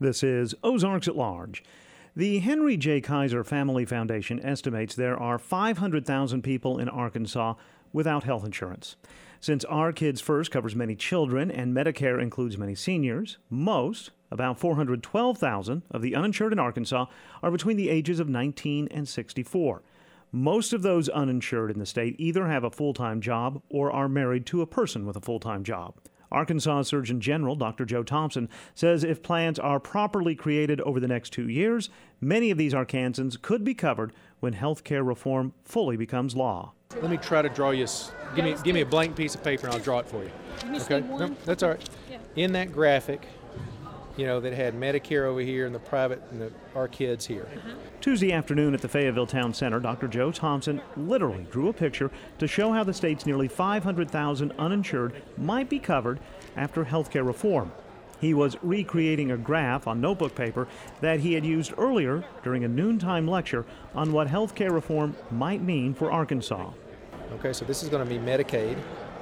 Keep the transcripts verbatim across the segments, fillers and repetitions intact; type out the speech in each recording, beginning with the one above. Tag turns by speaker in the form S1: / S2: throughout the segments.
S1: This is Ozarks at Large. The Henry J. Kaiser Family Foundation estimates there are five hundred thousand people in Arkansas without health insurance. Since Our Kids First covers many children and Medicare includes many seniors, most, about four hundred twelve thousand, of the uninsured in Arkansas are between the ages of nineteen and sixty-four. Most of those uninsured in the state either have a full-time job or are married to a person with a full-time job. Arkansas Surgeon General Doctor Joe Thompson says if plans are properly created over the next two years, many of these Arkansans could be covered when health care reform fully becomes law.
S2: Let me try to draw you, give me, give me a blank piece of paper and I'll draw it for you. Okay? No, that's all right. In that graphic, you know, that had Medicare over here and the private and the, our kids here.
S1: Uh-huh. Tuesday afternoon at the Fayetteville Town Center, Doctor Joe Thompson literally drew a picture to show how the state's nearly five hundred thousand uninsured might be covered after health care reform. He was recreating a graph on notebook paper that he had used earlier during a noontime lecture on what health care reform might mean for Arkansas.
S2: Okay, so this is going to be Medicaid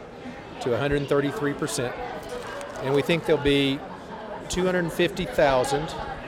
S2: to one hundred thirty-three percent, and we think there'll be two hundred fifty thousand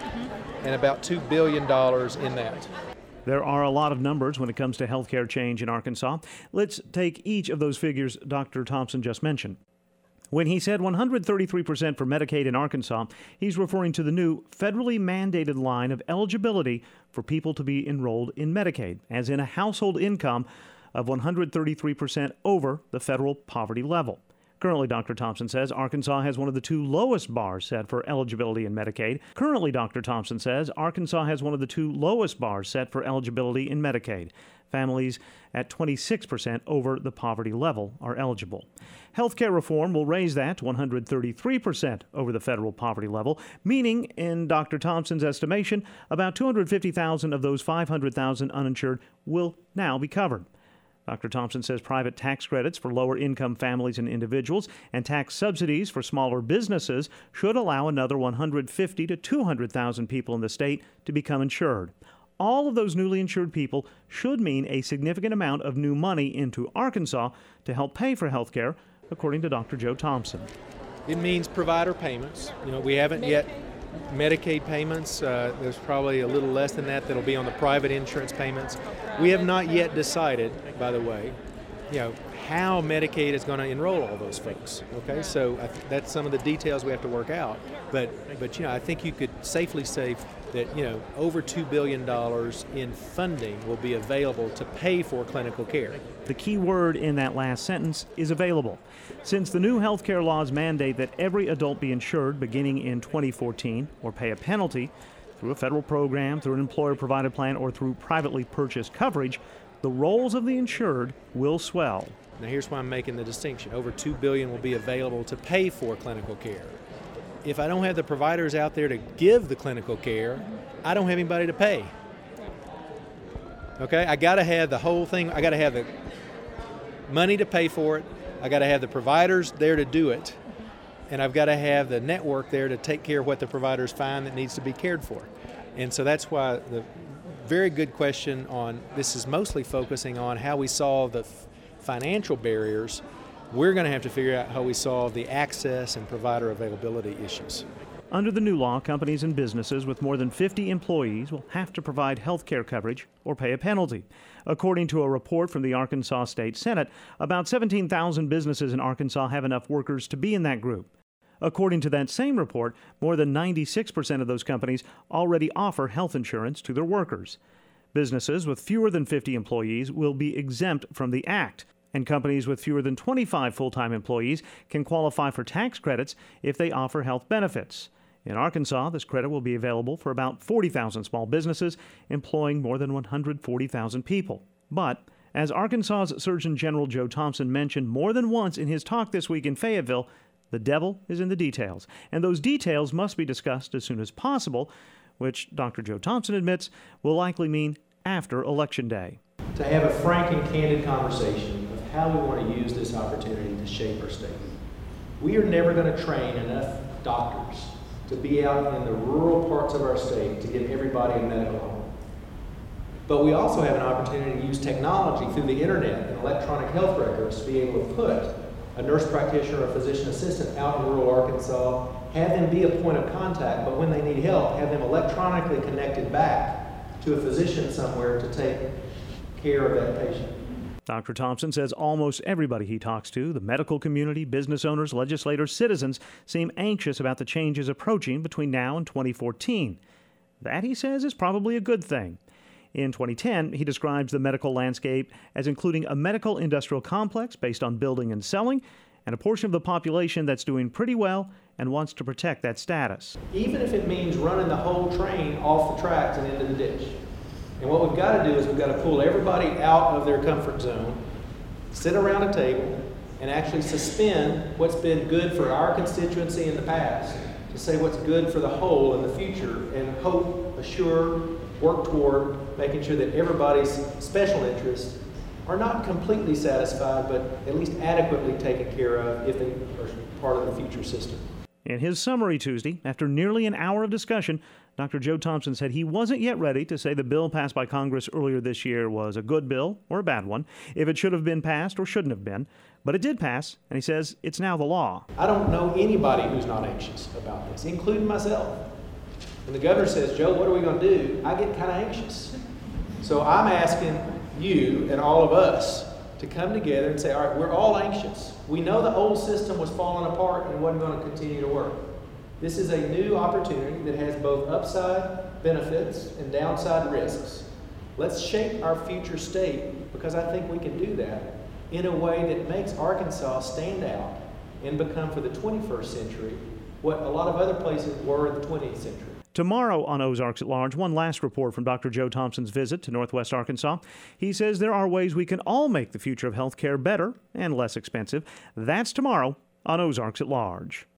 S2: and about two billion dollars in that.
S1: There are a lot of numbers when it comes to health care change in Arkansas. Let's take each of those figures Doctor Thompson just mentioned. When he said one hundred thirty-three percent for Medicaid in Arkansas, he's referring to the new federally mandated line of eligibility for people to be enrolled in Medicaid, as in a household income of one hundred thirty-three percent over the federal poverty level. Currently, Doctor Thompson says Arkansas has one of the two lowest bars set for eligibility in Medicaid. Currently, Doctor Thompson says Arkansas has one of the two lowest bars set for eligibility in Medicaid. Families at twenty-six percent over the poverty level are eligible. Health care reform will raise that to one hundred thirty-three percent over the federal poverty level, meaning, in Doctor Thompson's estimation, about two hundred fifty thousand of those five hundred thousand uninsured will now be covered. Doctor Thompson says private tax credits for lower-income families and individuals and tax subsidies for smaller businesses should allow another one hundred fifty to two hundred thousand people in the state to become insured. All of those newly insured people should mean a significant amount of new money into Arkansas to help pay for health care, according to Doctor Joe Thompson.
S2: It means provider payments. You know, we haven't yet Medicaid payments. Uh, there's probably a little less than that that'll be on the private insurance payments. We have not yet decided, by the way, you know, how Medicaid is going to enroll all those folks. Okay, so I th- that's some of the details we have to work out. But, but you know, I think you could safely say that, you know, over two billion dollars in funding will be available to pay for clinical care.
S1: The key word in that last sentence is available. Since the new health care laws mandate that every adult be insured beginning in twenty fourteen or pay a penalty through a federal program, through an employer-provided plan, or through privately purchased coverage, the rolls of the insured will swell.
S2: Now here's why I'm making the distinction. Over two billion dollars will be available to pay for clinical care. If I don't have the providers out there to give the clinical care, I don't have anybody to pay. Okay, I got to have the whole thing. I got to have the money to pay for it. I got to have the providers there to do it, and I've got to have the network there to take care of what the providers find that needs to be cared for. And so that's why the very good question on this is mostly focusing on how we solve the f- financial barriers. We're going to have to figure out how we solve the access and provider availability issues.
S1: Under the new law, companies and businesses with more than fifty employees will have to provide health care coverage or pay a penalty. According to a report from the Arkansas State Senate, about seventeen thousand businesses in Arkansas have enough workers to be in that group. According to that same report, more than ninety-six percent of those companies already offer health insurance to their workers. Businesses with fewer than fifty employees will be exempt from the act, and companies with fewer than twenty-five full-time employees can qualify for tax credits if they offer health benefits. In Arkansas, this credit will be available for about forty thousand small businesses employing more than one hundred forty thousand people. But, as Arkansas's Surgeon General Joe Thompson mentioned more than once in his talk this week in Fayetteville, the devil is in the details, and those details must be discussed as soon as possible, which Doctor Joe Thompson admits will likely mean after Election Day.
S3: To have a frank and candid conversation of how we want to use this opportunity to shape our state. We are never going to train enough doctors to be out in the rural parts of our state to give everybody a medical home. But we also have an opportunity to use technology through the internet and electronic health records to be able to put a nurse practitioner or a physician assistant out in rural Arkansas, have them be a point of contact, but when they need help, have them electronically connected back to a physician somewhere to take care of that patient.
S1: Doctor Thompson says almost everybody he talks to, the medical community, business owners, legislators, citizens, seem anxious about the changes approaching between now and twenty fourteen. That, he says, is probably a good thing. In twenty ten, he describes the medical landscape as including a medical industrial complex based on building and selling, and a portion of the population that's doing pretty well and wants to protect that status.
S3: Even if it means running the whole train off the tracks and into the ditch. And what we've got to do is we've got to pull everybody out of their comfort zone, sit around a table, and actually suspend what's been good for our constituency in the past to say what's good for the whole in the future, and hope, assure, work toward making sure that everybody's special interests are not completely satisfied, but at least adequately taken care of if they are part of the future system.
S1: In his summary Tuesday, after nearly an hour of discussion, Doctor Joe Thompson said he wasn't yet ready to say the bill passed by Congress earlier this year was a good bill or a bad one, if it should have been passed or shouldn't have been. But it did pass, and he says it's now the law.
S3: I don't know anybody who's not anxious about this, including myself. When the governor says, Joe, what are we going to do? I get kind of anxious. So I'm asking you and all of us to come together and say, all right, we're all anxious. We know the old system was falling apart and wasn't going to continue to work. This is a new opportunity that has both upside benefits and downside risks. Let's shape our future state, because I think we can do that in a way that makes Arkansas stand out and become, for the twenty-first century, what a lot of other places were in the twentieth century.
S1: Tomorrow on Ozarks at Large, one last report from Doctor Joe Thompson's visit to Northwest Arkansas. He says there are ways we can all make the future of health care better and less expensive. That's tomorrow on Ozarks at Large.